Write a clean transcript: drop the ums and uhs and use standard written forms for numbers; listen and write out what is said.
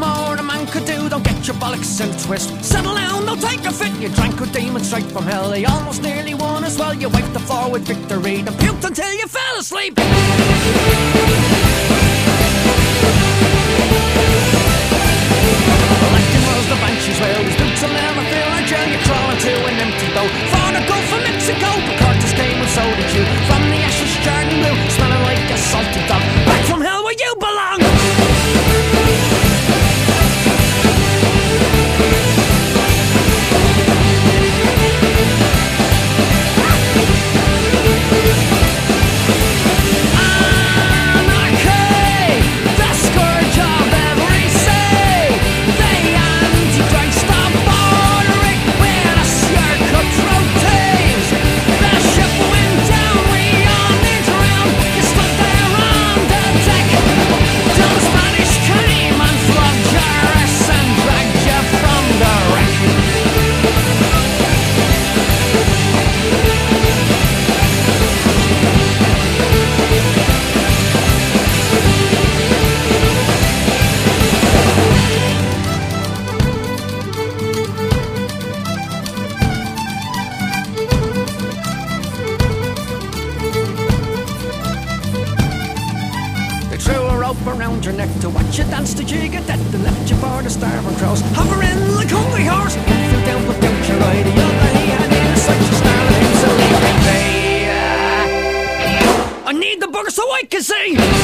more a man could do. Don't get your bollocks in a twist. Settle down, don't take a fit. You drank with demons straight from hell. They almost nearly won as well. You wiped the floor with victory, then puked until you fell asleep. Electing was the banshees, well, these boots will never fill a jail. You crawl into an empty boat, far to go from Mexico. But Curtis came and so did you. From the ashes, Jordan Blue, smelling like a salty dog. Back from hell where you belong. Around your neck to watch you dance the jig at that and left you for the starving crows. Hovering like hungry horse, you fell down but don't you ride. The other he had in such a starving so leave me be. I need the bugger so I can see.